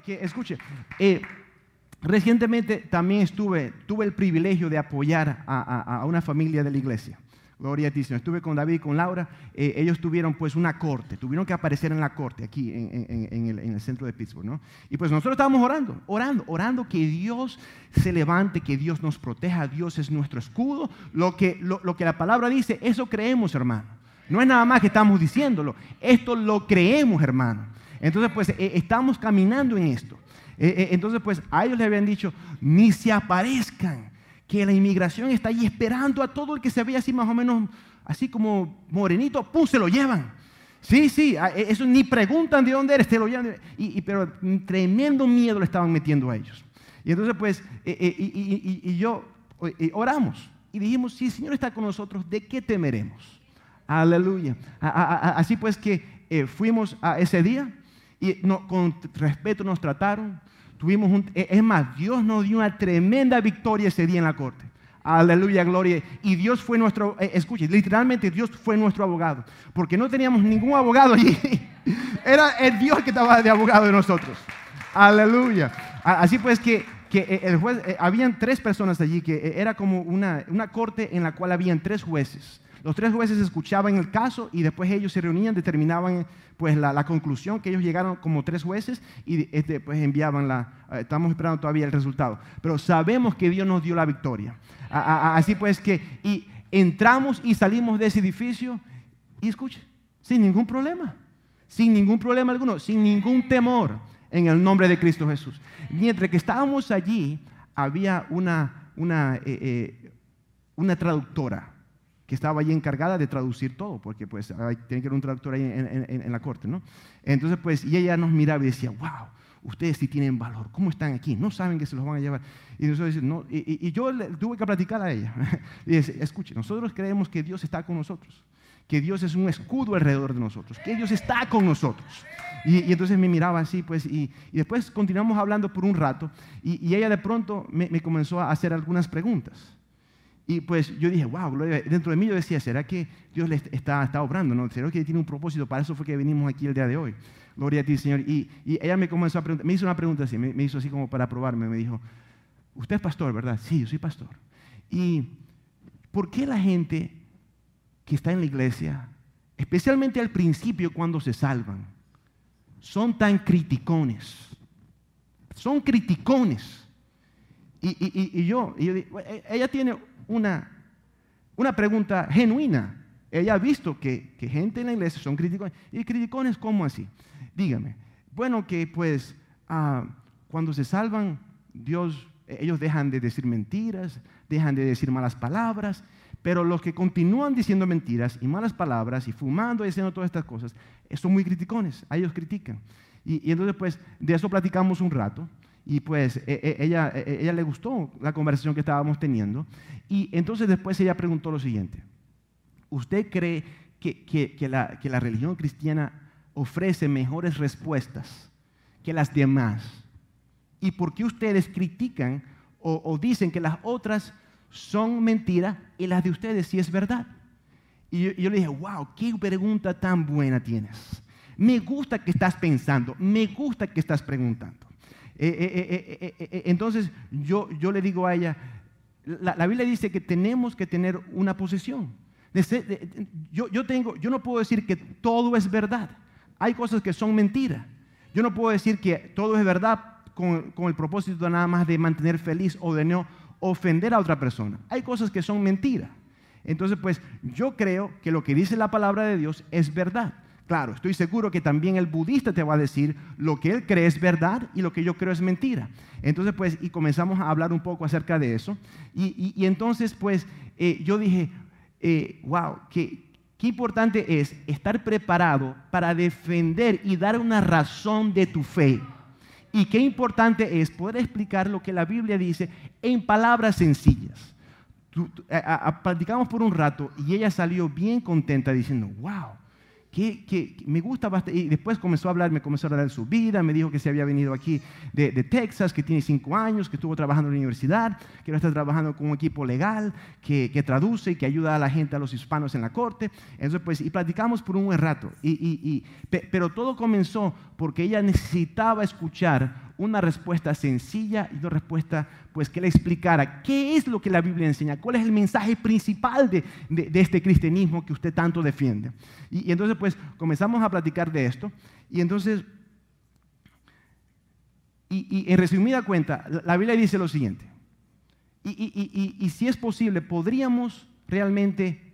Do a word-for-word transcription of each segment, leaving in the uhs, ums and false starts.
que escuche, eh, recientemente también estuve, tuve el privilegio de apoyar a, a, a una familia de la iglesia. Gloria a ti, Señor. Estuve con David y con Laura. Eh, ellos tuvieron pues una corte, tuvieron que aparecer en la corte aquí en, en, en, el, en el centro de Pittsburgh, ¿no? Y pues nosotros estábamos orando, orando, orando que Dios se levante, que Dios nos proteja. Dios es nuestro escudo. Lo que, lo, lo que la palabra dice, eso creemos, hermano. No es nada más que estamos diciéndolo. Esto lo creemos, hermano. Entonces pues eh, estamos caminando en esto. Eh, eh, entonces pues a ellos le habían dicho, ni se aparezcan, que la inmigración está ahí esperando a todo el que se veía así más o menos, así como morenito, ¡pum!, se lo llevan. Sí, sí, eso ni preguntan de dónde eres, te lo llevan. Y, y, pero tremendo miedo le estaban metiendo a ellos. Y entonces pues, eh, eh, y, y, y, y yo, eh, oramos y dijimos, si el Señor está con nosotros, ¿de qué temeremos? Aleluya. A, a, a, así pues que eh, fuimos a ese día y no, con respeto nos trataron. Tuvimos un, es más, Dios nos dio una tremenda victoria ese día en la corte. Aleluya, gloria. Y Dios fue nuestro, eh, escuche, literalmente Dios fue nuestro abogado. Porque no teníamos ningún abogado allí. Era el Dios que estaba de abogado de nosotros. Aleluya. Así pues que, que el juez, eh, habían tres personas allí, que era como una, una corte en la cual habían tres jueces. Los tres jueces escuchaban el caso y después ellos se reunían, determinaban pues la, la conclusión, que ellos llegaron como tres jueces y este, pues enviaban la, estamos esperando todavía el resultado. Pero sabemos que Dios nos dio la victoria. A, a, así pues que, y entramos y salimos de ese edificio y escuche, sin ningún problema, sin ningún problema alguno, sin ningún temor, en el nombre de Cristo Jesús. Mientras que estábamos allí, había una, una, eh, eh, una traductora que estaba allí encargada de traducir todo, porque pues tiene que haber un traductor ahí en, en, en la corte, ¿no? Entonces pues, y ella nos miraba y decía, wow, ustedes sí tienen valor, ¿cómo están aquí? No saben que se los van a llevar. Y, nosotros, no, y, y, y yo le, tuve que platicar a ella. Y dice, escuche, nosotros creemos que Dios está con nosotros, que Dios es un escudo alrededor de nosotros, que Dios está con nosotros. Y, y entonces me miraba así, pues, y, y después continuamos hablando por un rato, y, y ella de pronto me, me comenzó a hacer algunas preguntas. Y pues yo dije, wow, gloria. Dentro de mí yo decía, ¿será que Dios le está, está obrando? ¿No? ¿Será que tiene un propósito? Para eso fue que venimos aquí el día de hoy. Gloria a ti, Señor. Y, y ella me comenzó a preguntar, me hizo una pregunta así, me, me hizo así como para probarme. Me dijo, usted es pastor, ¿verdad? Sí, yo soy pastor. ¿Y por qué la gente que está en la iglesia, especialmente al principio cuando se salvan, son tan criticones? Son criticones. Y, y, y, y yo, y yo, ella tiene una, una pregunta genuina. Ella ha visto que, que gente en la iglesia son criticones. ¿Y criticones cómo así? Dígame. Bueno, que pues uh, cuando se salvan, Dios, ellos dejan de decir mentiras, dejan de decir malas palabras, pero los que continúan diciendo mentiras y malas palabras y fumando y haciendo todas estas cosas, son muy criticones. A ellos critican. Y, y entonces pues de eso platicamos un rato. Y pues ella, ella le gustó la conversación que estábamos teniendo. Y entonces después ella preguntó lo siguiente. ¿Usted cree que, que, que, la, que la religión cristiana ofrece mejores respuestas que las demás? ¿Y por qué ustedes critican o, o dicen que las otras son mentiras y las de ustedes sí es verdad? Y yo, y yo le dije, wow, qué pregunta tan buena tienes. Me gusta que estás pensando, me gusta que estás preguntando. Eh, eh, eh, eh, eh, entonces yo, yo le digo a ella, la, la Biblia dice que tenemos que tener una posición. De ser, de, de, yo, yo, tengo, yo no puedo decir que todo es verdad. Hay cosas que son mentiras. Yo no puedo decir que todo es verdad con, con el propósito nada más de mantener feliz o de no ofender a otra persona. Hay cosas que son mentiras. Entonces pues yo creo que lo que dice la palabra de Dios es verdad. Claro, estoy seguro que también el budista te va a decir lo que él cree es verdad y lo que yo creo es mentira. Entonces, pues, y comenzamos a hablar un poco acerca de eso. Y, y, y entonces, pues, eh, yo dije, eh, wow, qué, qué importante es estar preparado para defender y dar una razón de tu fe. Y qué importante es poder explicar lo que la Biblia dice en palabras sencillas. Tú, tú, a, a, platicamos por un rato y ella salió bien contenta diciendo, wow. Que, que, que me gusta bastante. Y después comenzó a hablar, me comenzó a hablar de su vida, me dijo que se había venido aquí de, de Texas, que tiene cinco años, que estuvo trabajando en la universidad, que ahora está trabajando con un equipo legal, que, que traduce y que ayuda a la gente, a los hispanos en la corte. Entonces, pues, y platicamos por un buen rato. Y, y, y, pe, pero todo comenzó porque ella necesitaba escuchar una respuesta sencilla y una respuesta pues, que le explicara qué es lo que la Biblia enseña, cuál es el mensaje principal de, de, de este cristianismo que usted tanto defiende. Y, y entonces pues comenzamos a platicar de esto y entonces, y, y en resumida cuenta, la, la Biblia dice lo siguiente, y, y, y, y, y si es posible, podríamos realmente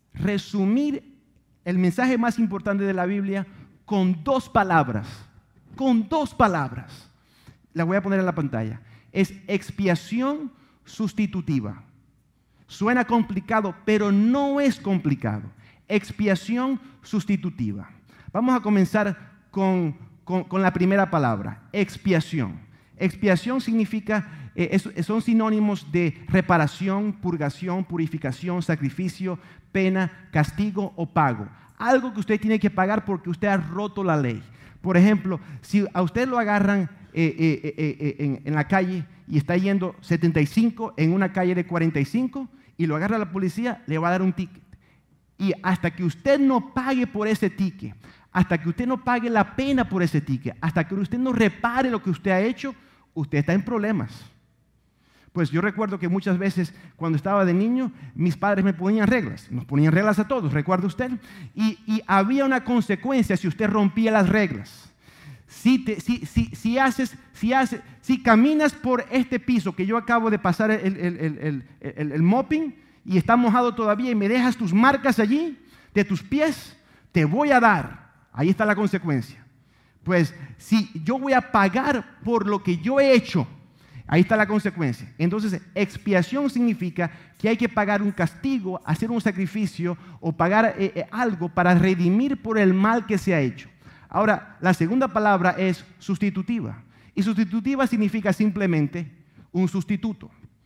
resumir el mensaje más importante de la Biblia con dos palabras, con dos palabras. La voy a poner en la pantalla. Es expiación sustitutiva. Suena complicado, pero no es complicado. Expiación sustitutiva. Vamos a comenzar con, con, con la primera palabra, expiación. Expiación significa, eh, es, son sinónimos de reparación, purgación, purificación, sacrificio, pena, castigo o pago. Algo que usted tiene que pagar porque usted ha roto la ley. Por ejemplo, si a usted lo agarran eh, eh, eh, eh, en, en la calle y está yendo setenta y cinco en una calle de cuarenta y cinco y lo agarra la policía, le va a dar un ticket. Y hasta que usted no pague por ese ticket, hasta que usted no pague la pena por ese ticket, hasta que usted no repare lo que usted ha hecho, usted está en problemas. Pues yo recuerdo que muchas veces cuando estaba de niño, mis padres me ponían reglas, nos ponían reglas a todos, ¿recuerda usted? Y, y había una consecuencia si usted rompía las reglas. Si, te, si, si, si, haces, si, haces, si caminas por este piso que yo acabo de pasar el, el, el, el, el, el mopping y está mojado todavía y me dejas tus marcas allí, de tus pies, te voy a dar. Ahí está la consecuencia. Pues si yo voy a pagar por lo que yo he hecho, ahí está la consecuencia. Entonces, expiación significa que hay que pagar un castigo, hacer un sacrificio o pagar eh, eh, algo para redimir por el mal que se ha hecho. Ahora, la segunda palabra es sustitutiva. Y sustitutiva significa simplemente un sustituto.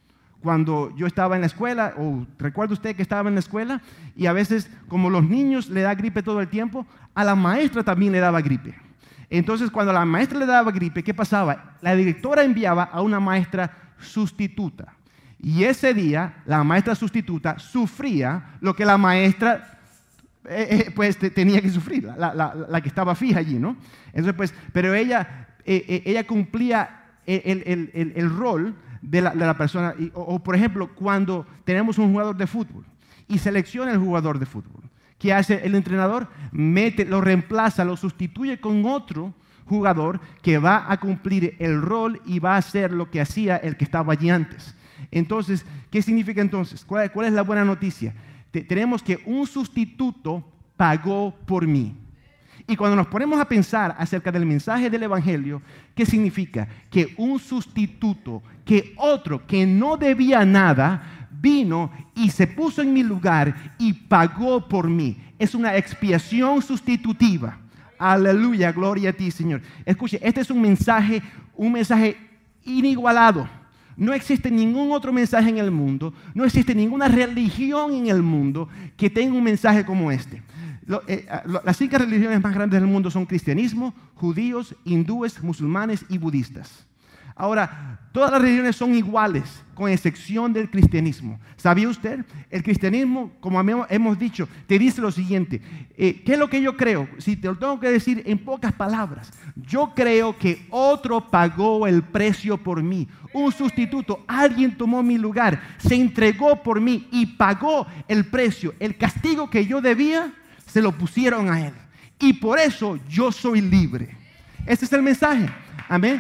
Cuando yo estaba en la escuela, o recuerda usted que estaba en la escuela, y a veces, como los niños le da gripe todo el tiempo, a la maestra también le daba gripe. Entonces, cuando a la maestra le daba gripe, ¿qué pasaba? La directora enviaba a una maestra sustituta. Y ese día, la maestra sustituta sufría lo que la maestra eh, eh, pues, te, tenía que sufrir, la, la, la que estaba fija allí, ¿no? Entonces, pues, pero ella, eh, eh, ella cumplía el, el, el, el rol de la, de la persona. Y, o, o, por ejemplo, cuando tenemos un jugador de fútbol y selecciona el jugador de fútbol, ¿qué hace el entrenador? Mete, lo reemplaza, lo sustituye con otro jugador que va a cumplir el rol y va a hacer lo que hacía el que estaba allí antes. Entonces, ¿qué significa entonces? ¿Cuál, cuál es la buena noticia? Te, tenemos que un sustituto pagó por mí. Y cuando nos ponemos a pensar acerca del mensaje del Evangelio, ¿qué significa? Que un sustituto, que otro que no debía nada, vino y se puso en mi lugar y pagó por mí. Es una expiación sustitutiva. Aleluya, gloria a ti, Señor. Escuche, este es un mensaje, un mensaje inigualado. No existe ningún otro mensaje en el mundo, no existe ninguna religión en el mundo que tenga un mensaje como este. Lo, eh, lo, las cinco religiones más grandes del mundo son cristianismo, judíos, hindúes, musulmanes y budistas. Ahora, todas las religiones son iguales, con excepción del cristianismo. ¿Sabía usted? El cristianismo, como hemos dicho, te dice lo siguiente. Eh, ¿Qué es lo que yo creo? Si te lo tengo que decir en pocas palabras, yo creo que otro pagó el precio por mí. Un sustituto, alguien tomó mi lugar, se entregó por mí y pagó el precio. El castigo que yo debía, se lo pusieron a él. Y por eso yo soy libre. Ese es el mensaje. Amén.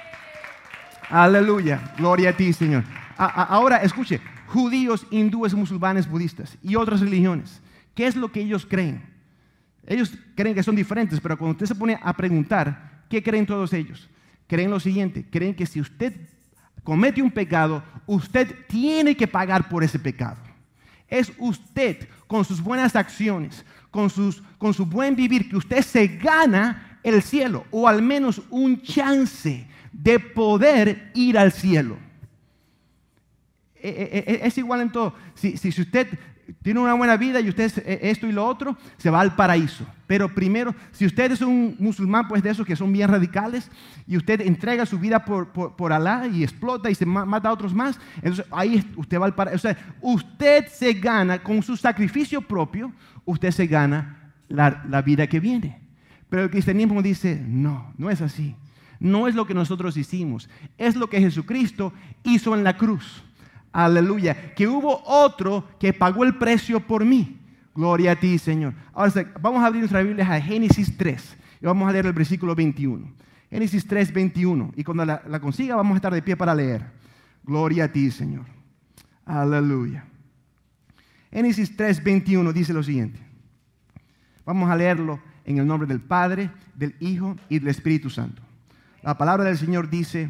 Aleluya, gloria a ti, Señor. A, a, ahora, escuche, judíos, hindúes, musulmanes, budistas y otras religiones, ¿qué es lo que ellos creen? Ellos creen que son diferentes, pero cuando usted se pone a preguntar, ¿qué creen todos ellos? Creen lo siguiente, creen que si usted comete un pecado, usted tiene que pagar por ese pecado. Es usted, con sus buenas acciones, con, sus, con su buen vivir, que usted se gana el cielo, o al menos un chance de poder ir al cielo. Es igual en todo. Si, si usted tiene una buena vida y usted esto y lo otro, se va al paraíso. Pero primero, si usted es un musulmán, pues de esos que son bien radicales, y usted entrega su vida por, por, por Alá y explota y se mata a otros más, entonces ahí usted va al paraíso. O sea, usted se gana con su sacrificio propio, usted se gana la, la vida que viene. Pero el cristianismo dice, no, no es así. No es lo que nosotros hicimos, es lo que Jesucristo hizo en la cruz. Aleluya. Que hubo otro que pagó el precio por mí. Gloria a ti, Señor. Ahora vamos a abrir nuestras Biblias a Génesis tres y vamos a leer el versículo veintiuno. Génesis tres, veintiuno. Y cuando la, la consiga vamos a estar de pie para leer. Gloria a ti, Señor. Aleluya. Génesis tres, veintiuno dice lo siguiente. Vamos a leerlo en el nombre del Padre, del Hijo y del Espíritu Santo. La palabra del Señor dice: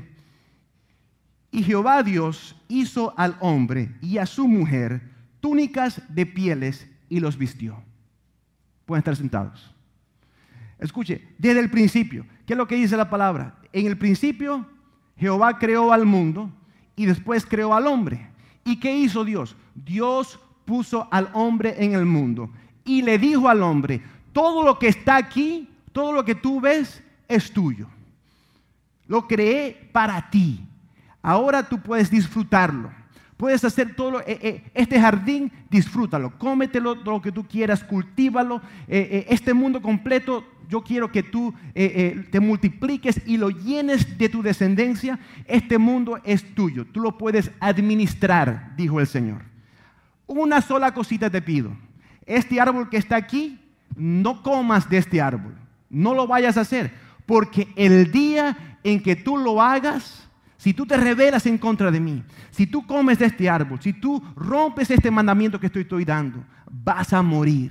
y Jehová Dios hizo al hombre y a su mujer túnicas de pieles y los vistió. Pueden estar sentados. Escuche, desde el principio, ¿qué es lo que dice la palabra? En el principio, Jehová creó al mundo y después creó al hombre. ¿Y qué hizo Dios? Dios puso al hombre en el mundo y le dijo al hombre: todo lo que está aquí, todo lo que tú ves, es tuyo. Lo creé para ti. Ahora tú puedes disfrutarlo. Puedes hacer todo lo, eh, eh, este jardín, disfrútalo, cómetelo todo lo que tú quieras, cultívalo. Eh, eh, este mundo completo, yo quiero que tú eh, eh, te multipliques y lo llenes de tu descendencia. Este mundo es tuyo, tú lo puedes administrar, dijo el Señor. Una sola cosita te pido: este árbol que está aquí, no comas de este árbol, no lo vayas a hacer, porque el día en que tú lo hagas, si tú te rebelas en contra de mí, si tú comes de este árbol, si tú rompes este mandamiento que estoy, estoy dando, vas a morir.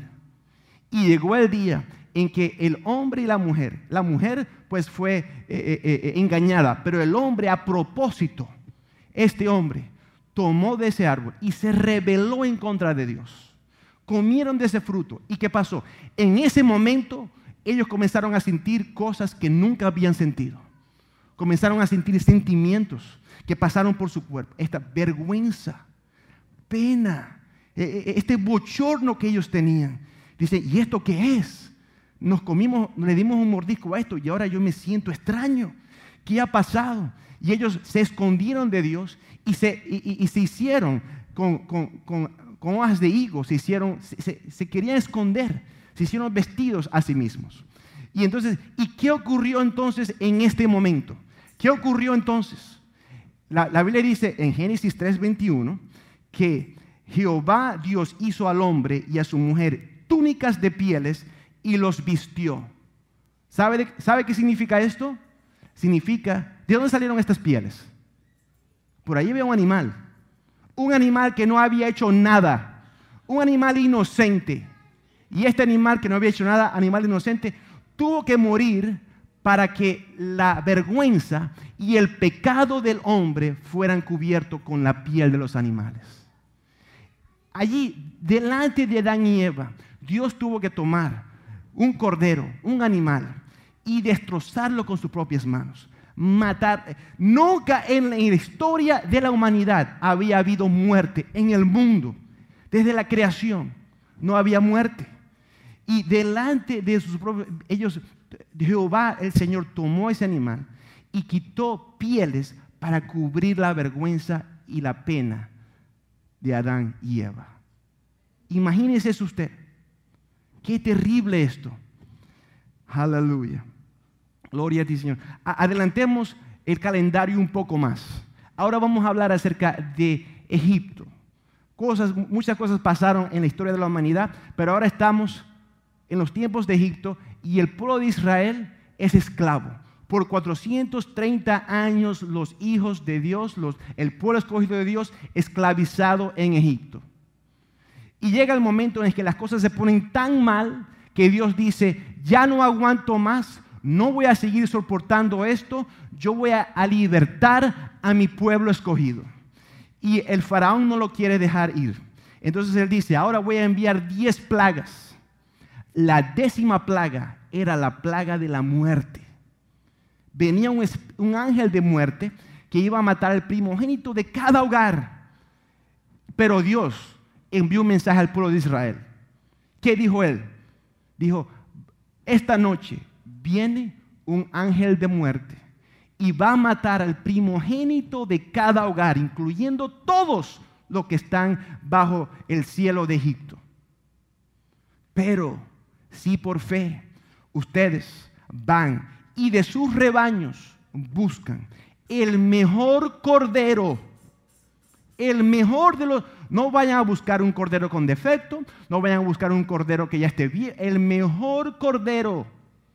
Y llegó el día en que el hombre y la mujer, la mujer pues fue eh, eh, eh, engañada, pero el hombre a propósito, este hombre tomó de ese árbol y se rebeló en contra de Dios. Comieron de ese fruto. ¿Y qué pasó? En ese momento ellos comenzaron a sentir cosas que nunca habían sentido. Comenzaron a sentir sentimientos que pasaron por su cuerpo. Esta vergüenza, pena, este bochorno que ellos tenían. Dice: ¿y esto qué es? Nos comimos, le dimos un mordisco a esto y ahora yo me siento extraño. ¿Qué ha pasado? Y ellos se escondieron de Dios y se, y, y se hicieron con, con, con, con hojas de higo, se, hicieron, se, se, se querían esconder, se hicieron vestidos a sí mismos. Y entonces, ¿y qué ocurrió entonces en este momento? ¿Qué ocurrió entonces? La, la Biblia dice en Génesis tres, veintiuno que Jehová Dios hizo al hombre y a su mujer túnicas de pieles y los vistió. ¿Sabe, de, ¿Sabe qué significa esto? Significa, ¿de dónde salieron estas pieles? Por ahí había un animal, un animal que no había hecho nada, un animal inocente. Y este animal que no había hecho nada, animal inocente, tuvo que morir para que la vergüenza y el pecado del hombre fueran cubiertos con la piel de los animales. Allí, delante de Adán y Eva, Dios tuvo que tomar un cordero, un animal, y destrozarlo con sus propias manos. Matar. Nunca en la historia de la humanidad había habido muerte en el mundo. Desde la creación no había muerte. Y delante de sus propios, ellos, Jehová, el Señor, tomó ese animal y quitó pieles para cubrir la vergüenza y la pena de Adán y Eva. Imagínese eso usted. Qué terrible esto. Aleluya. Gloria a ti, Señor. Adelantemos el calendario un poco más. Ahora vamos a hablar acerca de Egipto. Cosas, muchas cosas pasaron en la historia de la humanidad, pero ahora estamos en los tiempos de Egipto y el pueblo de Israel es esclavo. Por cuatrocientos treinta años los hijos de Dios, los, el pueblo escogido de Dios, esclavizado en Egipto. Y llega el momento en el que las cosas se ponen tan mal que Dios dice: ya no aguanto más, no voy a seguir soportando esto, yo voy a, a libertar a mi pueblo escogido. Y el faraón no lo quiere dejar ir. Entonces él dice: ahora voy a enviar diez plagas. La décima plaga era la plaga de la muerte. Venía un, un ángel de muerte que iba a matar al primogénito de cada hogar. Pero Dios envió un mensaje al pueblo de Israel. ¿Qué dijo él? Dijo: esta noche viene un ángel de muerte y va a matar al primogénito de cada hogar, incluyendo todos los que están bajo el cielo de Egipto. Pero si por fe ustedes van y de sus rebaños buscan el mejor cordero, el mejor de los... No vayan a buscar un cordero con defecto, no vayan a buscar un cordero que ya esté bien, el mejor cordero.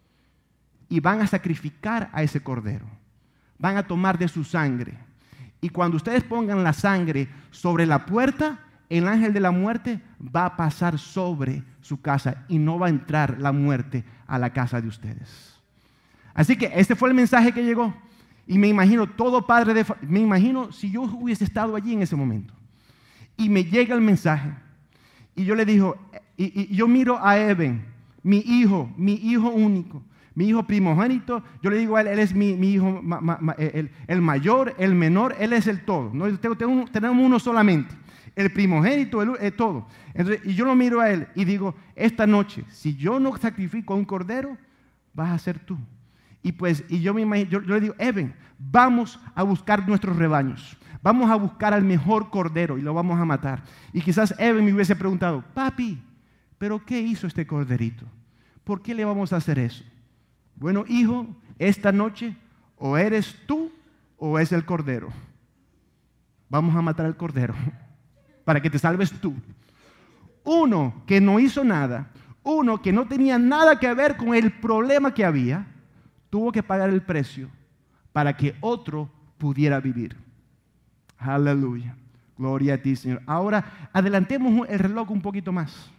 Y van a sacrificar a ese cordero. Van a tomar de su sangre. Y cuando ustedes pongan la sangre sobre la puerta, el ángel de la muerte va a pasar sobre su casa y no va a entrar la muerte a la casa de ustedes. Así que este fue el mensaje que llegó. Y me imagino todo padre de familia, me imagino si yo hubiese estado allí en ese momento. Y me llega el mensaje. Y yo le digo, y, y yo miro a Eben, mi hijo, mi hijo único, mi hijo primogénito. Yo le digo a él, él es mi, mi hijo, ma, ma, ma, el, el mayor, el menor, él es el todo. ¿No? Tengo, tengo, tenemos uno solamente. El primogénito, el, el todo. Entonces, y yo lo miro a él y digo, esta noche, si yo no sacrifico a un cordero, vas a ser tú. Y pues, y yo me imagino, yo, yo le digo, Eben, vamos a buscar nuestros rebaños. Vamos a buscar al mejor cordero y lo vamos a matar. Y quizás Eben me hubiese preguntado, papi, ¿pero qué hizo este corderito? ¿Por qué le vamos a hacer eso? Bueno, hijo, esta noche o eres tú o es el cordero. Vamos a matar al cordero para que te salves tú. Uno que no hizo nada, uno que no tenía nada que ver con el problema que había, tuvo que pagar el precio para que otro pudiera vivir. Aleluya. Gloria a ti, Señor. Ahora, adelantemos el reloj un poquito más.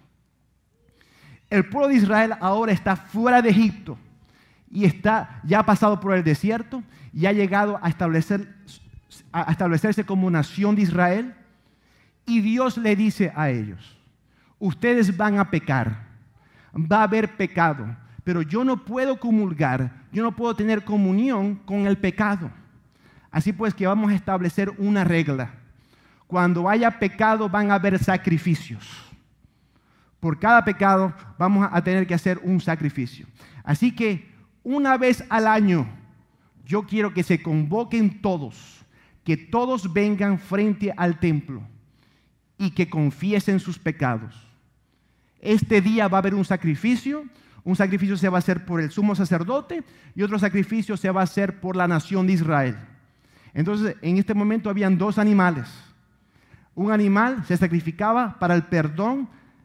El pueblo de Israel ahora está fuera de Egipto y está, ya ha pasado por el desierto y ha llegado a, establecer, a establecerse como nación de Israel. Y Dios le dice a ellos, ustedes van a pecar, va a haber pecado, pero yo no puedo comulgar, yo no puedo tener comunión con el pecado. Así pues que vamos a establecer una regla. Cuando haya pecado van a haber sacrificios. Por cada pecado vamos a tener que hacer un sacrificio. Así que una vez al año yo quiero que se convoquen todos, que todos vengan frente al templo y que confiesen sus pecados. Este día va a haber un sacrificio. Un sacrificio se va a hacer por el sumo sacerdote y otro sacrificio se va a hacer por la nación de Israel. Entonces, en este momento habían dos animales. Un animal se sacrificaba para el perdón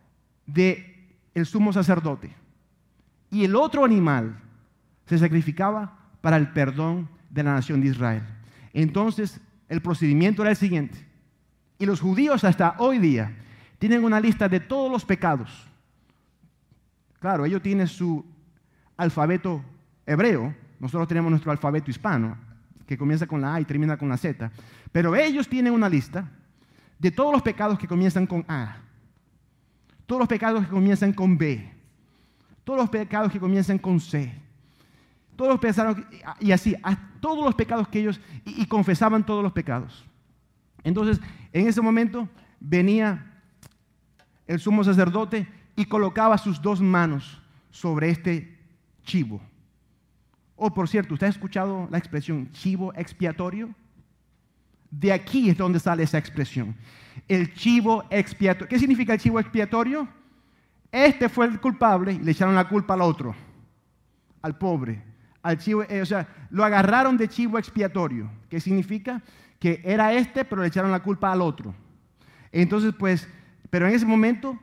del sumo sacerdote y el otro animal se sacrificaba para el perdón de la nación de Israel. Entonces, el procedimiento era el siguiente. Y los judíos hasta hoy día tienen una lista de todos los pecados. Claro, ellos tienen su alfabeto hebreo, nosotros tenemos nuestro alfabeto hispano, que comienza con la A y termina con la Z, pero ellos tienen una lista de todos los pecados que comienzan con A, todos los pecados que comienzan con B, todos los pecados que comienzan con C, todos los pecados, y así, a todos los pecados que ellos, y, y confesaban todos los pecados. Entonces, en ese momento venía el sumo sacerdote y colocaba sus dos manos sobre este chivo. Oh, por cierto, ¿usted ha escuchado la expresión chivo expiatorio? De aquí es donde sale esa expresión. El chivo expiatorio. ¿Qué significa el chivo expiatorio? Este fue el culpable y le echaron la culpa al otro, al pobre. Al chivo, eh, o sea, lo agarraron de chivo expiatorio. ¿Qué significa? Que era este, pero le echaron la culpa al otro. Entonces, pues, pero en ese momento,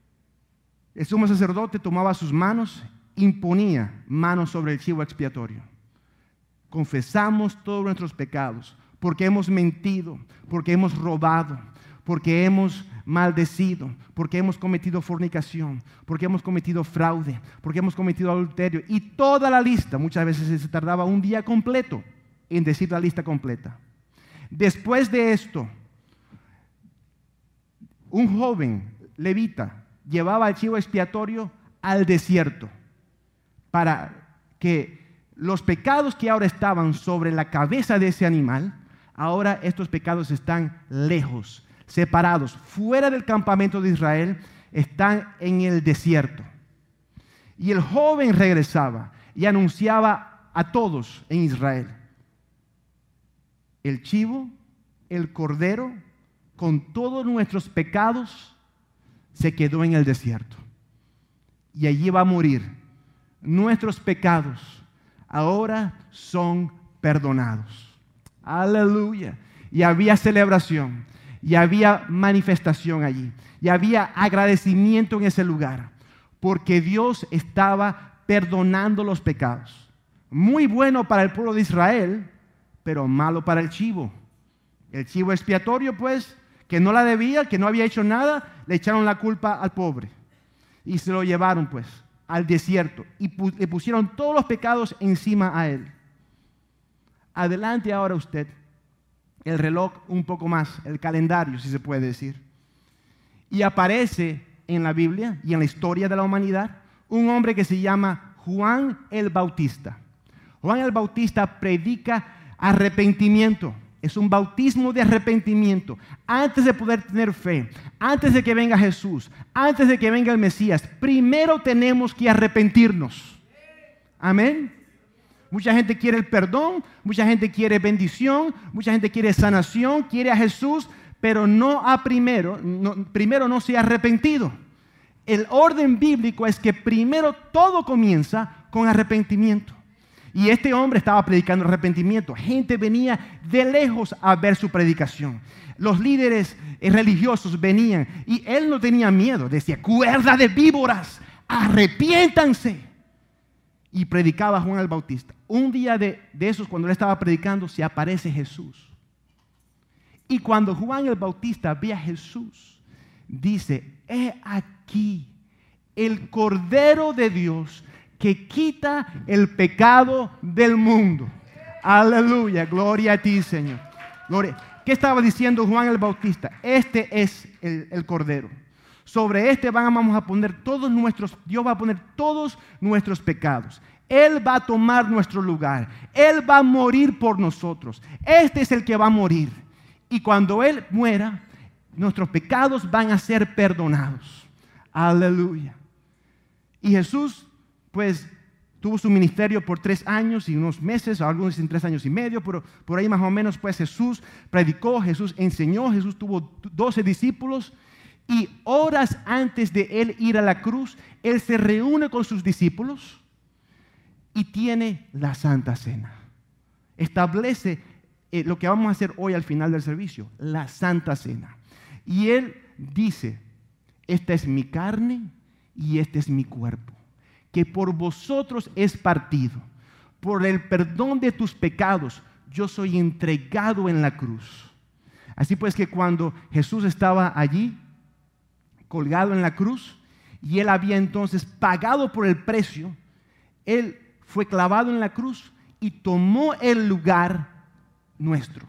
el sumo sacerdote tomaba sus manos, imponía manos sobre el chivo expiatorio. Confesamos todos nuestros pecados, porque hemos mentido, porque hemos robado, porque hemos maldecido, porque hemos cometido fornicación, porque hemos cometido fraude, porque hemos cometido adulterio. Y toda la lista, muchas veces se tardaba un día completo en decir la lista completa. Después de esto, un joven levita llevaba el chivo expiatorio al desierto para que los pecados que ahora estaban sobre la cabeza de ese animal, ahora estos pecados están lejos, separados, fuera del campamento de Israel, están en el desierto. Y el joven regresaba y anunciaba a todos en Israel: el chivo, el cordero, con todos nuestros pecados, se quedó en el desierto. Y allí va a morir. Nuestros pecados ahora son perdonados. Aleluya. Y había celebración, y había manifestación allí, y había agradecimiento en ese lugar, porque Dios estaba perdonando los pecados. Muy bueno para el pueblo de Israel, pero malo para el chivo. El chivo expiatorio, pues, que no la debía, que no había hecho nada, le echaron la culpa al pobre. Y se lo llevaron, pues, al desierto. Y pu- le pusieron todos los pecados encima a él. Adelante ahora usted. El reloj un poco más, el calendario, si se puede decir. Y aparece en la Biblia y en la historia de la humanidad un hombre que se llama Juan el Bautista. Juan el Bautista predica arrepentimiento. Es un bautismo de arrepentimiento. Antes de poder tener fe, antes de que venga Jesús, antes de que venga el Mesías, primero tenemos que arrepentirnos. Amén. Mucha gente quiere el perdón, mucha gente quiere bendición, mucha gente quiere sanación, quiere a Jesús, pero no a primero, no, primero no se ha arrepentido. El orden bíblico es que primero todo comienza con arrepentimiento. Y este hombre estaba predicando arrepentimiento. Gente venía de lejos a ver su predicación. Los líderes religiosos venían y él no tenía miedo. Decía, cuerda de víboras, arrepiéntanse. Y predicaba Juan el Bautista. Un día de, de esos, cuando él estaba predicando, se aparece Jesús. Y cuando Juan el Bautista ve a Jesús, dice, he aquí el Cordero de Dios que quita el pecado del mundo. Aleluya, gloria a ti, Señor. Gloria. ¿Qué estaba diciendo Juan el Bautista? Este es el, el Cordero. Sobre este vamos a poner todos nuestros, Dios va a poner todos nuestros pecados. Él va a tomar nuestro lugar. Él va a morir por nosotros. Este es el que va a morir. Y cuando Él muera, nuestros pecados van a ser perdonados. Aleluya. Y Jesús, pues, tuvo su ministerio por tres años y unos meses, algunos dicen tres años y medio, pero por ahí más o menos, pues Jesús predicó, Jesús enseñó, Jesús tuvo doce discípulos. Y horas antes de Él ir a la cruz, Él se reúne con sus discípulos y tiene la Santa Cena. Establece eh, lo que vamos a hacer hoy al final del servicio, la Santa Cena. Y Él dice, esta es mi carne y este es mi cuerpo, que por vosotros es partido. Por el perdón de tus pecados, yo soy entregado en la cruz. Así pues que cuando Jesús estaba allí, colgado en la cruz, y Él había entonces pagado por el precio, Él fue clavado en la cruz y tomó el lugar nuestro.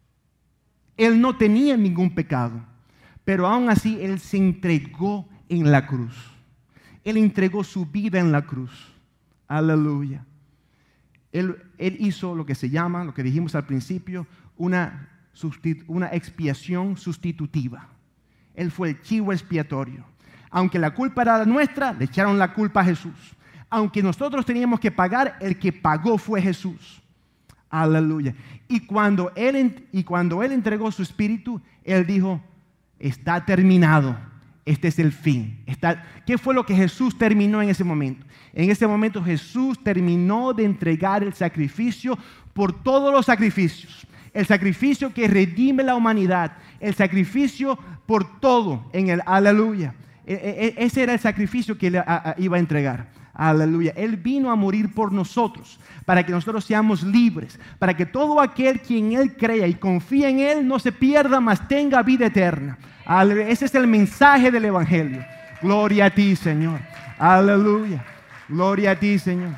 Él no tenía ningún pecado, pero aún así Él se entregó en la cruz. Él entregó su vida en la cruz. Aleluya. Él, él hizo lo que se llama, lo que dijimos al principio, una, una expiación sustitutiva. Él fue el chivo expiatorio. Aunque la culpa era nuestra, le echaron la culpa a Jesús. Aunque nosotros teníamos que pagar, el que pagó fue Jesús. Aleluya. Y cuando Él, y cuando él entregó su espíritu, Él dijo, está terminado. Este es el fin. Está, ¿qué fue lo que Jesús terminó en ese momento? En ese momento Jesús terminó de entregar el sacrificio por todos los sacrificios. El sacrificio que redime la humanidad. El sacrificio por todo en el aleluya. E, e, ese era el sacrificio que Él a, a, iba a entregar. Aleluya. Él vino a morir por nosotros, para que nosotros seamos libres, para que todo aquel quien Él crea y confía en Él no se pierda, mas tenga vida eterna. Aleluya. Ese es el mensaje del Evangelio. Gloria a ti, Señor. Aleluya. Gloria a ti, Señor.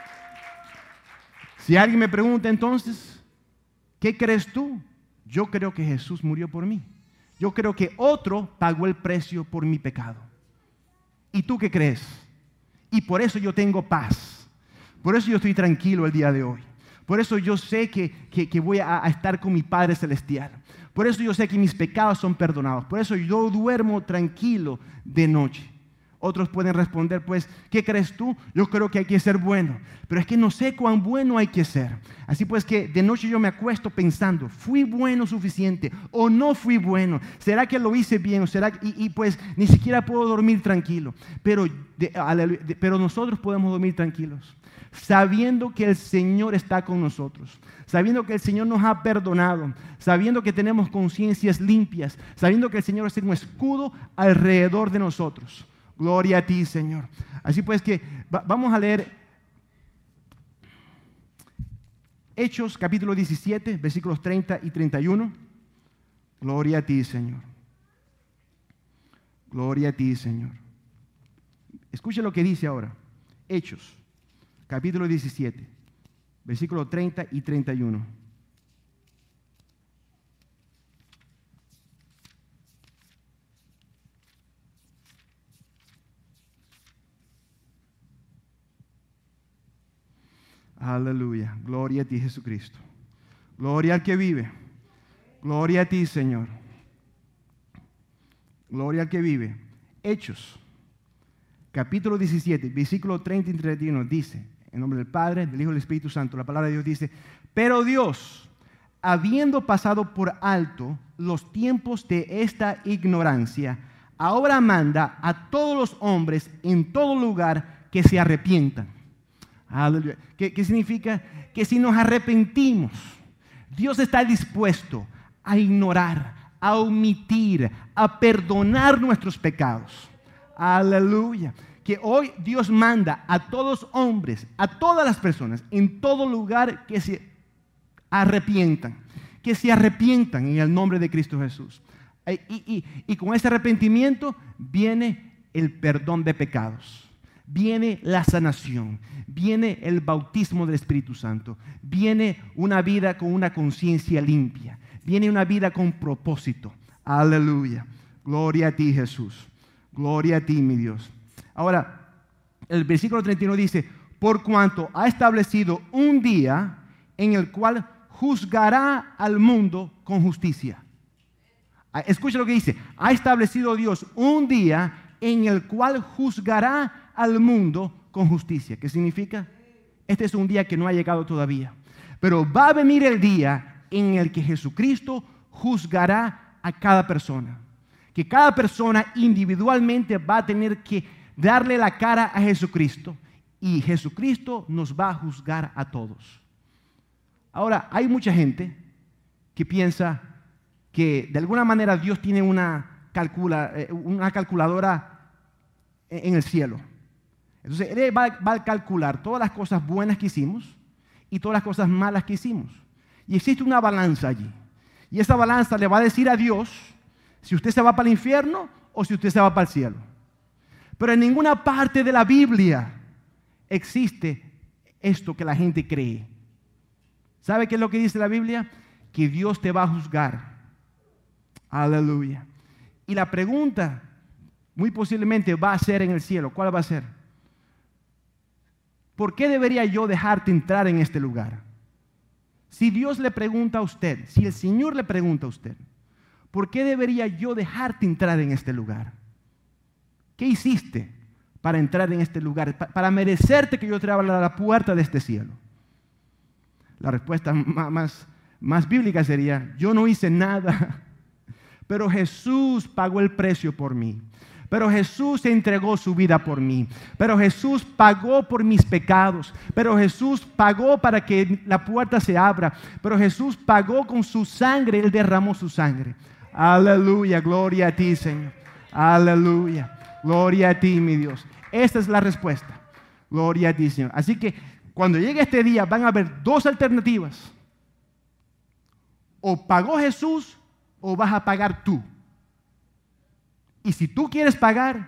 Si alguien me pregunta entonces, ¿qué crees tú? Yo creo que Jesús murió por mí. Yo creo que otro pagó el precio por mi pecado. ¿Y tú qué crees? Y por eso yo tengo paz. Por eso yo estoy tranquilo el día de hoy. Por eso yo sé que, que, que voy a, a estar con mi Padre Celestial. Por eso yo sé que mis pecados son perdonados. Por eso yo duermo tranquilo de noche. Otros pueden responder, pues, ¿qué crees tú? Yo creo que hay que ser bueno, pero es que no sé cuán bueno hay que ser. Así pues que de noche yo me acuesto pensando, ¿fui bueno suficiente o no fui bueno? ¿Será que lo hice bien? ¿O será que, y, y pues ni siquiera puedo dormir tranquilo. Pero, de, de, pero nosotros podemos dormir tranquilos, sabiendo que el Señor está con nosotros, sabiendo que el Señor nos ha perdonado, sabiendo que tenemos conciencias limpias, sabiendo que el Señor es un escudo alrededor de nosotros. Gloria a ti, Señor. Así pues que va, vamos a leer Hechos capítulo diecisiete, versículos treinta y treinta y uno. Gloria a ti, Señor. Gloria a ti, Señor. Escuche lo que dice ahora. Hechos capítulo diecisiete, versículos treinta y treinta y uno. Aleluya. Gloria a ti, Jesucristo. Gloria al que vive. Gloria a ti, Señor. Gloria al que vive. Hechos, capítulo diecisiete, versículo treinta y treinta y uno, dice, en nombre del Padre, del Hijo y del Espíritu Santo, la palabra de Dios dice, pero Dios, habiendo pasado por alto los tiempos de esta ignorancia, ahora manda a todos los hombres en todo lugar que se arrepientan. Aleluya. ¿Qué, ¿Qué significa? Que si nos arrepentimos, Dios está dispuesto a ignorar, a omitir, a perdonar nuestros pecados. Aleluya. Que hoy Dios manda a todos los hombres, a todas las personas, en todo lugar que se arrepientan, que se arrepientan en el nombre de Cristo Jesús. Y, y, y con ese arrepentimiento viene el perdón de pecados. Viene la sanación, viene el bautismo del Espíritu Santo, viene una vida con una conciencia limpia, viene una vida con propósito. Aleluya. Gloria a ti, Jesús. Gloria a ti, mi Dios. Ahora, el versículo treinta y uno dice, por cuanto ha establecido un día en el cual juzgará al mundo con justicia. Escucha lo que dice, ha establecido Dios un día en el cual juzgará al mundo con justicia. ¿Qué significa? Este es un día que no ha llegado todavía, pero va a venir el día en el que Jesucristo juzgará a cada persona, que cada persona individualmente va a tener que darle la cara a Jesucristo y Jesucristo nos va a juzgar a todos. Ahora, hay mucha gente que piensa que de alguna manera Dios tiene una, calcula, una calculadora en el cielo. Entonces, Él va, va a calcular todas las cosas buenas que hicimos y todas las cosas malas que hicimos. Y existe una balanza allí. Y esa balanza le va a decir a Dios si usted se va para el infierno o si usted se va para el cielo. Pero en ninguna parte de la Biblia existe esto que la gente cree. ¿Sabe qué es lo que dice la Biblia? Que Dios te va a juzgar. Aleluya. Y la pregunta muy posiblemente va a ser en el cielo. ¿Cuál va a ser? ¿Por qué debería yo dejarte entrar en este lugar? Si Dios le pregunta a usted, si el Señor le pregunta a usted, ¿por qué debería yo dejarte entrar en este lugar? ¿Qué hiciste para entrar en este lugar? Para merecerte que yo te abra la puerta de este cielo. La respuesta más, más bíblica sería, yo no hice nada, pero Jesús pagó el precio por mí. Pero Jesús entregó su vida por mí. Pero Jesús pagó por mis pecados. Pero Jesús pagó para que la puerta se abra. Pero Jesús pagó con su sangre. Él derramó su sangre. Aleluya, gloria a ti, Señor. Aleluya, gloria a ti, mi Dios. Esta es la respuesta. Gloria a ti, Señor. Así que cuando llegue este día van a haber dos alternativas. O pagó Jesús o vas a pagar tú. Y si tú quieres pagar,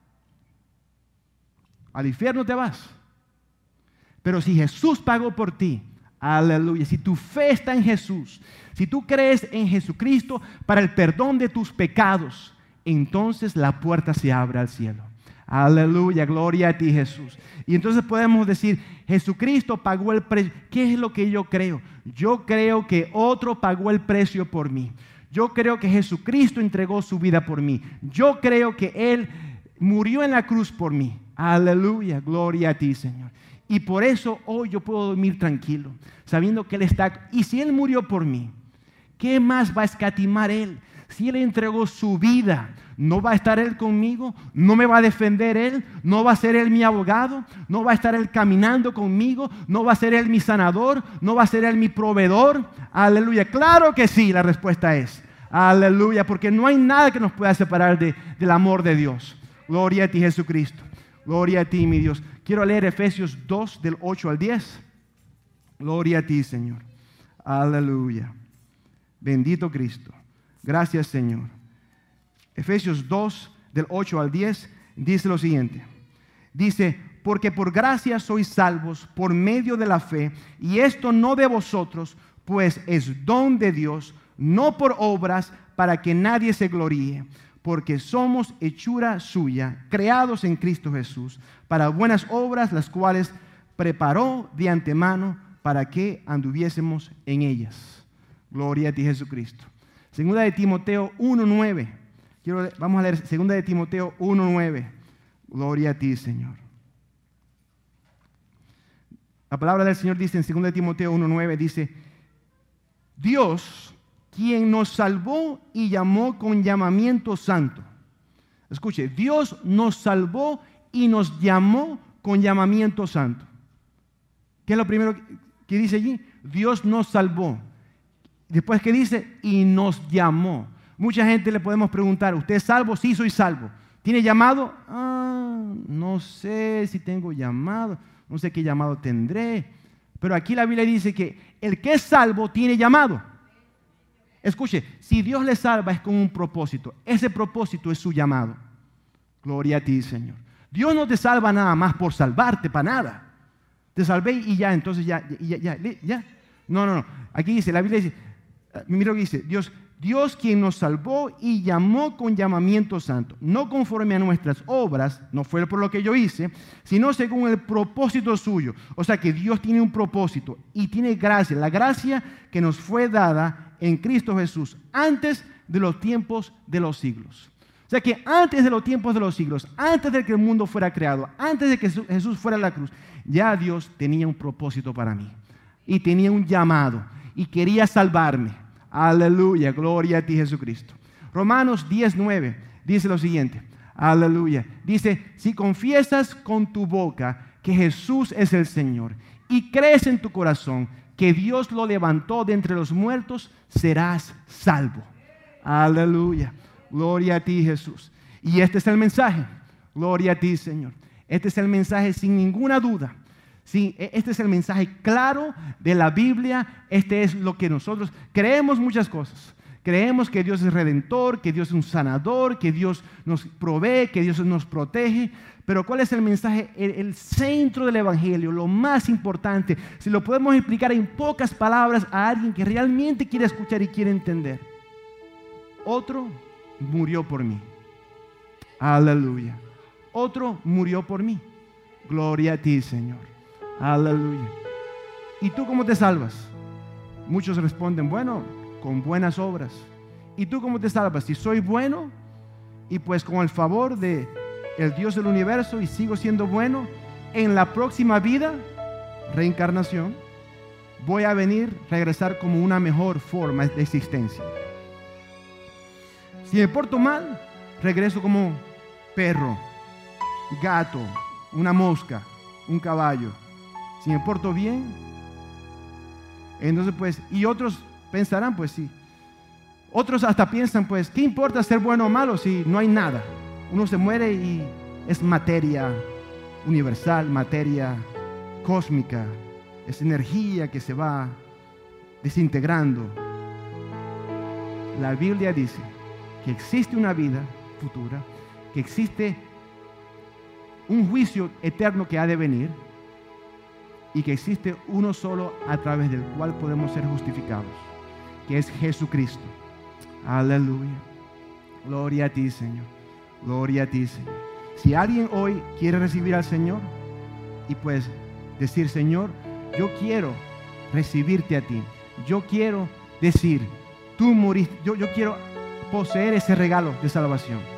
al infierno te vas. Pero si Jesús pagó por ti, aleluya, si tu fe está en Jesús, si tú crees en Jesucristo para el perdón de tus pecados, entonces la puerta se abre al cielo. Aleluya, gloria a ti, Jesús. Y entonces podemos decir, Jesucristo pagó el precio. ¿Qué es lo que yo creo? Yo creo que otro pagó el precio por mí. Yo creo que Jesucristo entregó su vida por mí. Yo creo que Él murió en la cruz por mí. Aleluya, gloria a ti, Señor. Y por eso hoy yo puedo dormir tranquilo, sabiendo que Él está. Y si Él murió por mí, ¿qué más va a escatimar Él? Si Él entregó su vida, ¿no va a estar Él conmigo? ¿No me va a defender Él? ¿No va a ser Él mi abogado? ¿No va a estar Él caminando conmigo? ¿No va a ser Él mi sanador? ¿No va a ser Él mi proveedor? Aleluya. Claro que sí, la respuesta es aleluya, porque no hay nada que nos pueda separar de, del amor de Dios. Gloria a ti, Jesucristo. Gloria a ti, mi Dios. Quiero leer Efesios dos, del ocho al diez. Gloria a ti, Señor. Aleluya. Bendito Cristo. Gracias, Señor. Efesios dos, del ocho al diez, dice lo siguiente. Dice, porque por gracia sois salvos por medio de la fe, y esto no de vosotros, pues es don de Dios, no por obras, para que nadie se gloríe, porque somos hechura suya, creados en Cristo Jesús, para buenas obras, las cuales preparó de antemano para que anduviésemos en ellas. Gloria a ti, Jesucristo. Segunda de Timoteo uno nueve. Quiero, vamos a leer Segunda de Timoteo uno nueve. Gloria a ti, Señor. La palabra del Señor dice en Segunda de Timoteo uno nueve, dice, Dios, quien nos salvó y llamó con llamamiento santo. Escuche, Dios nos salvó y nos llamó con llamamiento santo. ¿Qué es lo primero que dice allí? Dios nos salvó. Después que dice, y nos llamó. Mucha gente le podemos preguntar, ¿usted es salvo? Sí, soy salvo. ¿Tiene llamado? Ah, no sé si tengo llamado, no sé qué llamado tendré. Pero aquí la Biblia dice que el que es salvo tiene llamado. Escuche, si Dios le salva es con un propósito. Ese propósito es su llamado. Gloria a ti, Señor. Dios no te salva nada más por salvarte, para nada. Te salvé y ya, entonces ya, ya, ya, ya. No, no, no. Aquí dice, la Biblia dice, mira lo que dice, Dios, Dios quien nos salvó y llamó con llamamiento santo, no conforme a nuestras obras, no fue por lo que yo hice, sino según el propósito suyo. O sea que Dios tiene un propósito y tiene gracia, la gracia que nos fue dada en Cristo Jesús antes de los tiempos de los siglos. O sea que antes de los tiempos de los siglos, antes de que el mundo fuera creado, antes de que Jesús fuera a la cruz, ya Dios tenía un propósito para mí y tenía un llamado y quería salvarme. Aleluya, gloria a ti, Jesucristo. Romanos diez nueve dice lo siguiente. Aleluya. Dice, si confiesas con tu boca que Jesús es el Señor y crees en tu corazón que Dios lo levantó de entre los muertos, serás salvo. Aleluya. Gloria a ti, Jesús. Y este es el mensaje. Gloria a ti, Señor. Este es el mensaje sin ninguna duda. Sí, este es el mensaje claro de la Biblia. Este es lo que nosotros creemos muchas cosas. Creemos que Dios es redentor, que Dios es un sanador, que Dios nos provee, que Dios nos protege. Pero ¿cuál es el mensaje? El, el centro del Evangelio, lo más importante. Si lo podemos explicar en pocas palabras a alguien que realmente quiere escuchar y quiere entender. Otro murió por mí. Aleluya. Otro murió por mí. Gloria a ti, Señor. Aleluya. ¿Y tú cómo te salvas? Muchos responden, bueno, con buenas obras. ¿Y tú cómo te salvas? Si soy bueno y pues con el favor de el Dios del universo y sigo siendo bueno, en la próxima vida, reencarnación, voy a venir, regresar como una mejor forma de existencia. Si me porto mal, regreso como perro, gato, una mosca, un caballo. Si me porto bien, entonces pues, y otros pensarán, pues sí. Otros hasta piensan, pues, ¿qué importa ser bueno o malo si no hay nada? Uno se muere y es materia universal, materia cósmica, es energía que se va desintegrando. La Biblia dice que existe una vida futura, que existe un juicio eterno que ha de venir y que existe uno solo a través del cual podemos ser justificados, que es Jesucristo. Aleluya. Gloria a ti, Señor. Gloria a ti, Señor. Si alguien hoy quiere recibir al Señor y pues decir, Señor, yo quiero recibirte a ti. Yo quiero decir, tú moriste. Yo, yo quiero poseer ese regalo de salvación.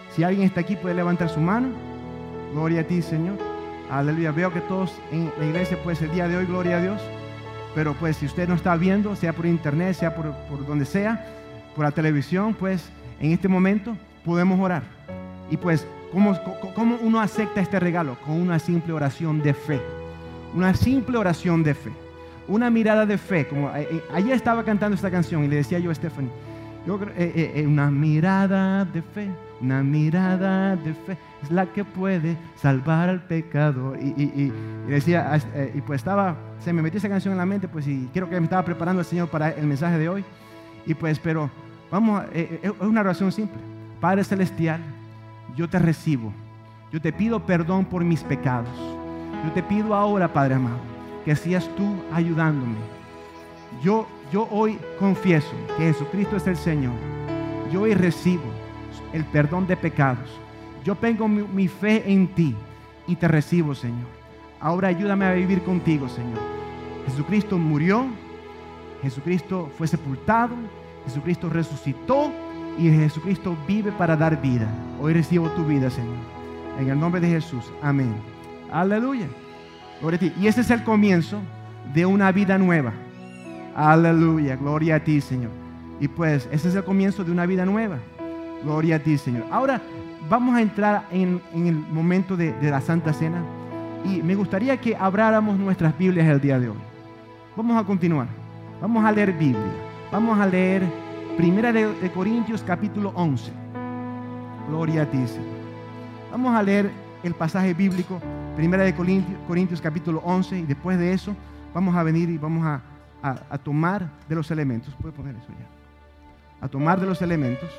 Si alguien está aquí, puede levantar su mano. Gloria a ti, Señor. Aleluya. Veo que todos en la iglesia, pues el día de hoy, gloria a Dios. Pero pues si usted no está viendo, sea por internet, sea por, por donde sea, por la televisión, pues en este momento podemos orar. Y pues, ¿cómo, cómo uno acepta este regalo? Con una simple oración de fe. Una simple oración de fe. Una mirada de fe. Como eh, ayer estaba cantando esta canción y le decía yo a Stephanie, yo, eh, eh, una mirada de fe, una mirada de fe es la que puede salvar al pecador. Y, y, y, y decía, eh, y pues estaba, se me metió esa canción en la mente, pues y creo que me estaba preparando el Señor para el mensaje de hoy. Y pues, pero vamos, eh, es una oración simple. Padre Celestial, yo te recibo, yo te pido perdón por mis pecados. Yo te pido ahora, Padre amado, que seas tú ayudándome. Yo, yo hoy confieso que Jesucristo es el Señor. Yo hoy recibo el perdón de pecados. Yo pongo mi, mi fe en ti y te recibo, Señor. Ahora ayúdame a vivir contigo, Señor. Jesucristo murió, Jesucristo fue sepultado, Jesucristo resucitó y Jesucristo vive para dar vida. Hoy recibo tu vida, Señor. En el nombre de Jesús. Amén. Aleluya. Gloria a ti. Y ese es el comienzo de una vida nueva. Aleluya. Gloria a ti, Señor. Y pues ese es el comienzo de una vida nueva. Gloria a ti, Señor. Ahora vamos a entrar en, en el momento de, de la Santa Cena. Y me gustaría que abráramos nuestras Biblias el día de hoy. Vamos a continuar. Vamos a leer Biblia. Vamos a leer Primera de, de Corintios capítulo once. Gloria a ti, Señor. Vamos a leer el pasaje bíblico, Primera de Corintios, Corintios capítulo once, y después de eso vamos a venir y vamos a, a, a tomar de los elementos. ¿Puede poner eso ya? A tomar de los elementos.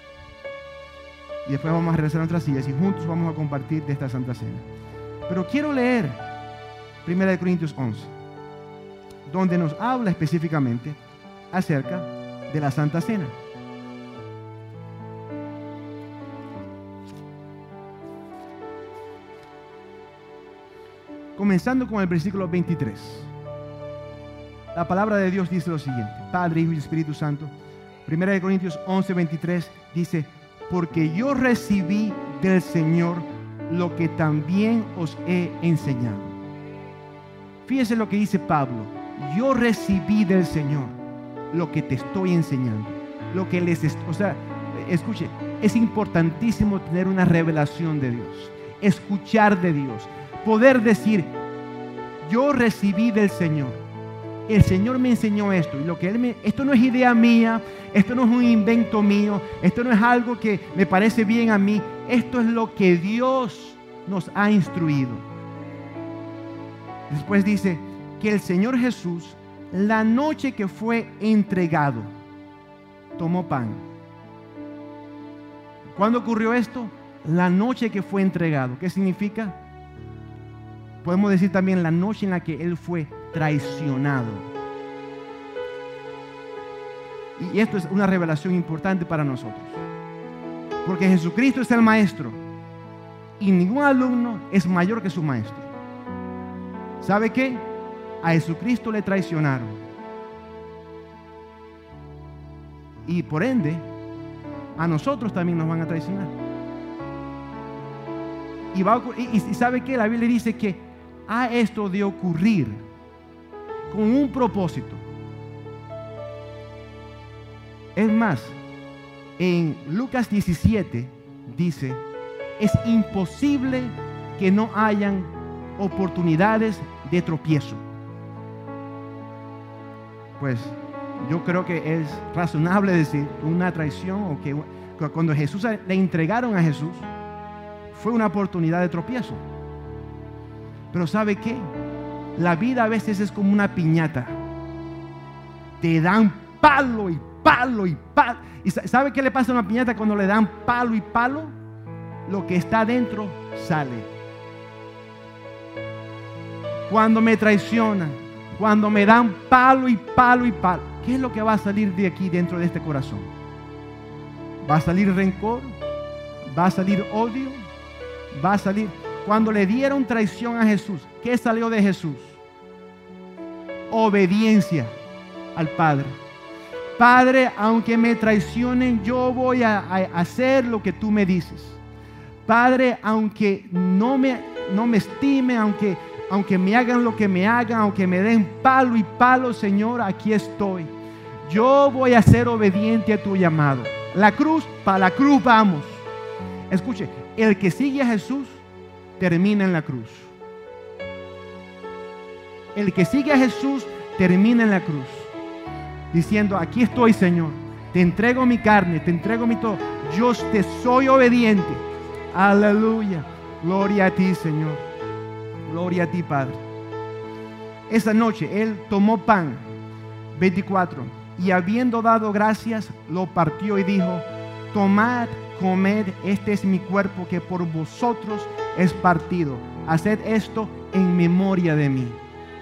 Y después vamos a regresar a nuestras sillas y juntos vamos a compartir de esta Santa Cena. Pero quiero leer Primera de Corintios once, donde nos habla específicamente acerca de la Santa Cena. Comenzando con el versículo veintitrés. La palabra de Dios dice lo siguiente: Padre, Hijo y Espíritu Santo. Primera de Corintios once, veintitrés dice: porque yo recibí del Señor lo que también os he enseñado. Fíjese lo que dice Pablo: yo recibí del Señor lo que te estoy enseñando. Lo que les est- o sea, escuche, es importantísimo tener una revelación de Dios, escuchar de Dios, poder decir: yo recibí del Señor. El Señor me enseñó esto, y lo que Él me, esto no es idea mía, esto no es un invento mío, esto no es algo que me parece bien a mí, esto es lo que Dios nos ha instruido. Después dice que el Señor Jesús, la noche que fue entregado, tomó pan. ¿Cuándo ocurrió esto? La noche que fue entregado. ¿Qué significa? Podemos decir también la noche en la que Él fue traicionado. Y esto es una revelación importante para nosotros, porque Jesucristo es el maestro y ningún alumno es mayor que su maestro. ¿Sabe qué? A Jesucristo le traicionaron, y por ende a nosotros también nos van a traicionar. Y, va a ocurrir, y, y ¿sabe qué? La Biblia dice que a esto de ocurrir con un propósito. Es más, en Lucas diecisiete dice: es imposible que no hayan oportunidades de tropiezo. Pues yo creo que es razonable decir una traición, o que cuando Jesús le entregaron a Jesús fue una oportunidad de tropiezo. Pero ¿sabe qué? La vida a veces es como una piñata. Te dan palo y palo y palo. ¿Y sabe qué le pasa a una piñata cuando le dan palo y palo? Lo que está dentro sale. Cuando me traicionan, cuando me dan palo y palo y palo, ¿qué es lo que va a salir de aquí dentro de este corazón? ¿Va a salir rencor? ¿Va a salir odio? ¿Va a salir? Cuando le dieron traición a Jesús, ¿qué salió de Jesús? Obediencia al Padre. Padre, aunque me traicionen, yo voy a, a hacer lo que tú me dices. Padre, aunque no me, no me estime, aunque, aunque me hagan lo que me hagan, aunque me den palo y palo, Señor, aquí estoy. Yo voy a ser obediente a tu llamado. La cruz, para la cruz vamos. Escuche, el que sigue a Jesús termina en la cruz. El que sigue a Jesús termina en la cruz, diciendo: aquí estoy, Señor, te entrego mi carne, te entrego mi todo, yo te soy obediente. Aleluya, gloria a ti, Señor, gloria a ti, Padre. Esa noche Él tomó pan, veinticuatro, y habiendo dado gracias, lo partió y dijo: tomad, comed, este es mi cuerpo que por vosotros es partido, haced esto en memoria de mí.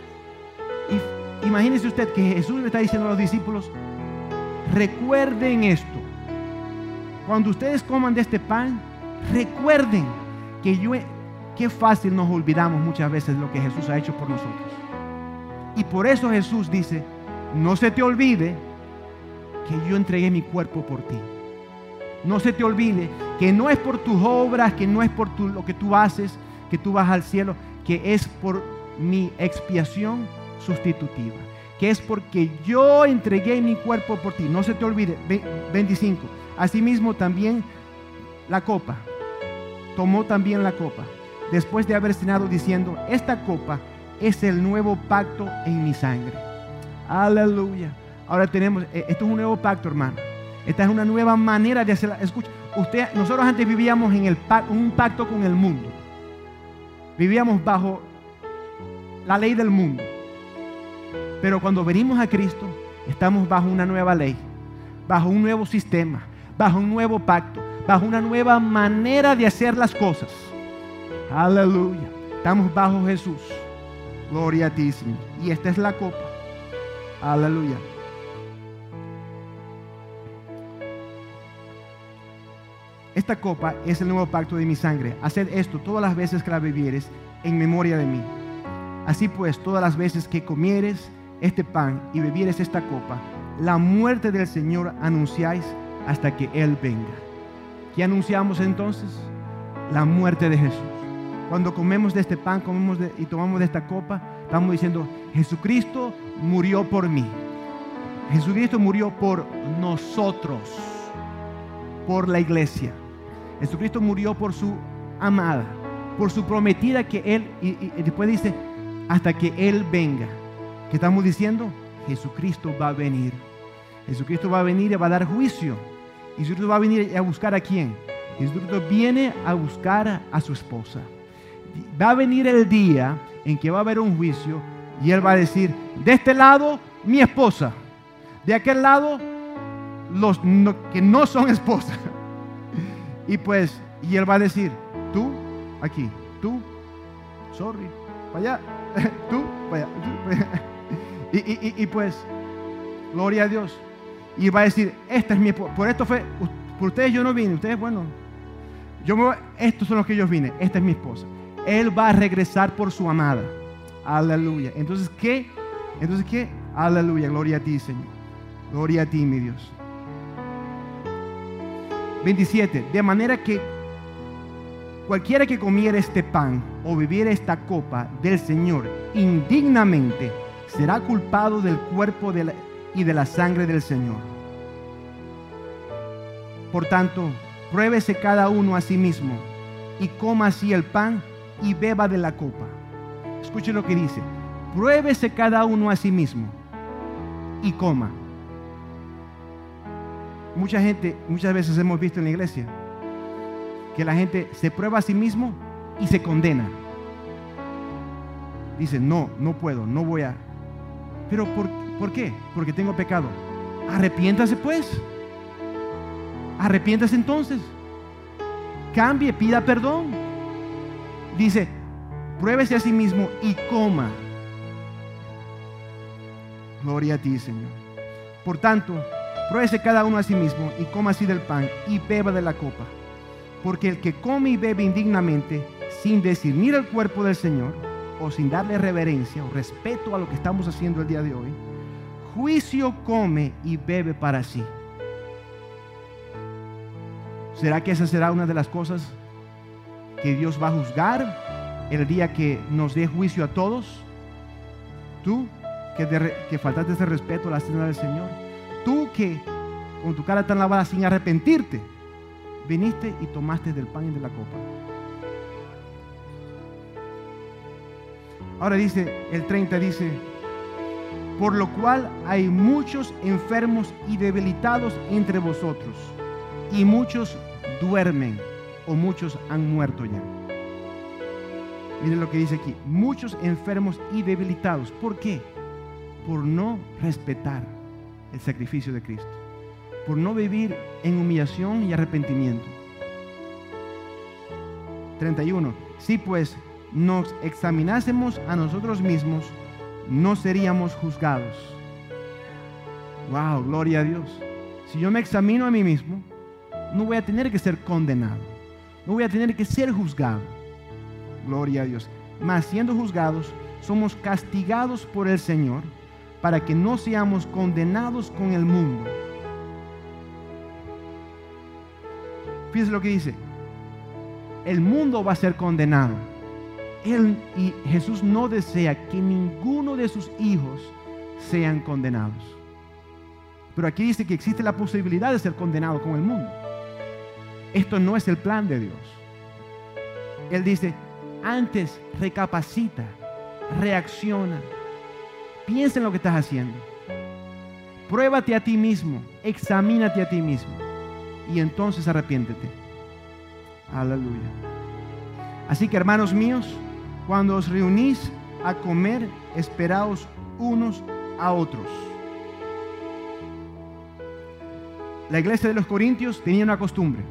Y imagínese usted que Jesús le está diciendo a los discípulos: recuerden esto. Cuando ustedes coman de este pan, recuerden que yo, qué fácil nos olvidamos muchas veces de lo que Jesús ha hecho por nosotros. Y por eso Jesús dice: no se te olvide que yo entregué mi cuerpo por ti. No se te olvide que no es por tus obras, que no es por tu, lo que tú haces, que tú vas al cielo, que es por mi expiación sustitutiva, que es porque yo entregué mi cuerpo por ti. No se te olvide. veinticinco. Asimismo también la copa. Tomó también la copa, después de haber cenado, diciendo: esta copa es el nuevo pacto en mi sangre. Aleluya. Ahora tenemos, esto es un nuevo pacto, hermano. Esta es una nueva manera de hacerla. Escucha, usted, nosotros antes vivíamos en el, un pacto con el mundo. Vivíamos bajo la ley del mundo. Pero cuando venimos a Cristo, estamos bajo una nueva ley, bajo un nuevo sistema, bajo un nuevo pacto, bajo una nueva manera de hacer las cosas. Aleluya. Estamos bajo Jesús. Gloria a ti, Señor. Y esta es la copa. Aleluya. Esta copa es el nuevo pacto de mi sangre. Haced esto todas las veces que la bebieres en memoria de mí. Así pues, todas las veces que comieres este pan y bebieres esta copa, la muerte del Señor anunciáis hasta que Él venga. ¿Qué anunciamos entonces? La muerte de Jesús. Cuando comemos de este pan, comemos de, y tomamos de esta copa, estamos diciendo: Jesucristo murió por mí. Jesucristo murió por nosotros, por la iglesia. Jesucristo murió por su amada, por su prometida, que Él, y, y, y después dice: hasta que Él venga. ¿Qué estamos diciendo? Jesucristo va a venir. Jesucristo va a venir y va a dar juicio. Y Jesucristo va a venir a buscar ¿a quién? Jesucristo viene a buscar a su esposa. Va a venir el día en que va a haber un juicio y Él va a decir: de este lado mi esposa, de aquel lado los no, que no son esposas. Y pues, y Él va a decir: tú aquí, tú, sorry, para allá, tú, para allá, tú, para allá. Y, y, y pues, gloria a Dios. Y va a decir: esta es mi esposa. Por esto fue, por ustedes yo no vine. Ustedes, bueno, yo me, estos son los que yo vine. Esta es mi esposa. Él va a regresar por su amada. Aleluya. Entonces, ¿qué? Entonces, ¿qué? Aleluya. Gloria a ti, Señor. Gloria a ti, mi Dios. veintisiete. De manera que cualquiera que comiera este pan o bebiera esta copa del Señor indignamente será culpado del cuerpo de la, y de la sangre del Señor. Por tanto, pruébese cada uno a sí mismo y coma así el pan y beba de la copa. Escuche lo que dice: pruébese cada uno a sí mismo y coma. Mucha gente, muchas veces hemos visto en la iglesia que la gente se prueba a sí mismo y se condena. Dice: no, no puedo, no voy a. Pero ¿por, ¿por qué? Porque tengo pecado. Arrepiéntase pues. Arrepiéntase entonces. Cambie, pida perdón. Dice: pruébese a sí mismo y coma. Gloria a ti, Señor. Por tanto, pruébese cada uno a sí mismo y coma así del pan y beba de la copa. Porque el que come y bebe indignamente, sin discernir el cuerpo del Señor, o sin darle reverencia o respeto a lo que estamos haciendo el día de hoy, juicio come y bebe para sí. ¿Será que esa será una de las cosas que Dios va a juzgar el día que nos dé juicio a todos. Tú que, de, que faltaste ese respeto a la cena del Señor. Tú que con tu cara tan lavada sin arrepentirte, viniste y tomaste del pan y de la copa. Ahora dice, el treinta dice, por lo cual hay muchos enfermos y debilitados entre vosotros, y muchos duermen, o muchos han muerto ya. Miren lo que dice aquí, muchos enfermos y debilitados. ¿Por qué? Por no respetar el sacrificio de Cristo, por no vivir en humillación y arrepentimiento. treinta y uno. Si pues nos examinásemos a nosotros mismos, no seríamos juzgados. Wow, gloria a Dios. Si yo me examino a mí mismo, no voy a tener que ser condenado, no voy a tener que ser juzgado. Gloria a Dios. Mas siendo juzgados, somos castigados por el Señor, para que no seamos condenados con el mundo. Fíjense lo que dice. El mundo va a ser condenado. Él y Jesús no desea que ninguno de sus hijos sean condenados. Pero aquí dice que existe la posibilidad de ser condenado con el mundo. Esto no es el plan de Dios. Él dice, antes recapacita, reacciona, piensa en lo que estás haciendo. Pruébate a ti mismo, examínate a ti mismo y entonces arrepiéntete. Aleluya. Así que, hermanos míos, cuando os reunís a comer, esperaos unos a otros. La iglesia de los Corintios tenía una costumbre,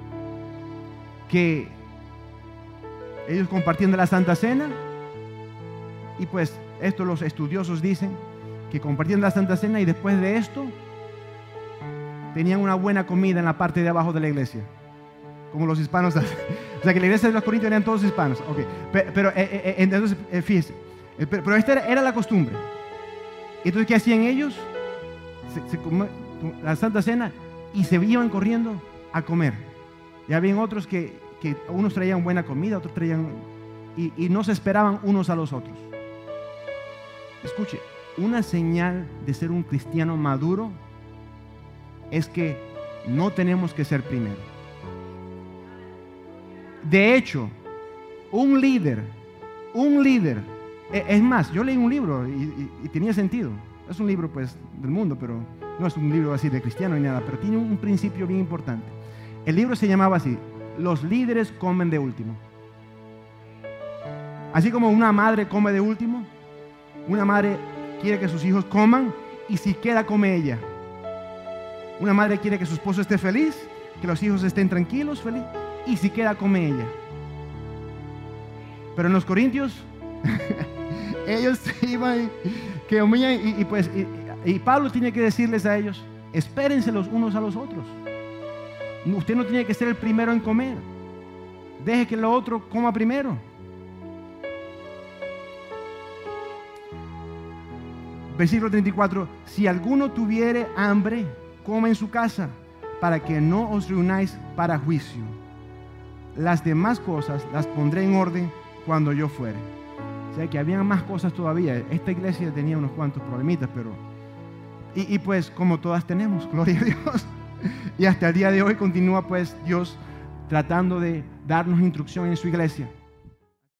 que ellos compartían de la Santa Cena, y pues esto los estudiosos dicen, que compartían de la Santa Cena y después de esto tenían una buena comida en la parte de abajo de la iglesia, como los hispanos hacen. O sea que la iglesia de los Corintios eran todos hispanos. Okay. Pero, pero eh, eh, entonces, eh, fíjense, eh, pero, pero esta era, era la costumbre. Entonces, ¿qué hacían ellos? Se, se comían la Santa Cena y se iban corriendo a comer. Y habían otros que, que unos traían buena comida, otros traían, y, y no se esperaban unos a los otros. Escuche, una señal de ser un cristiano maduro es que no tenemos que ser primero. De hecho, un líder, un líder, es más, yo leí un libro y, y, y tenía sentido. Es un libro pues del mundo, pero no es un libro así de cristiano ni nada, pero tiene un principio bien importante. El libro se llamaba así: los líderes comen de último. Así como una madre come de último, una madre quiere que sus hijos coman y si queda come ella. Una madre quiere que su esposo esté feliz, que los hijos estén tranquilos, felices, y si queda come ella. Pero en los Corintios ellos iban que comían y, y pues y, y Pablo tiene que decirles a ellos: espérense los unos a los otros. Usted no tiene que ser el primero en comer, deje que el otro coma primero. Versículo treinta y cuatro: si alguno tuviere hambre, coma en su casa, para que no os reunáis para juicio. Las demás cosas las pondré en orden cuando yo fuere. O sea que había más cosas todavía. Esta iglesia tenía unos cuantos problemitas, pero y, y pues como todas tenemos, gloria a Dios. Y hasta el día de hoy continúa pues Dios tratando de darnos instrucción en su iglesia.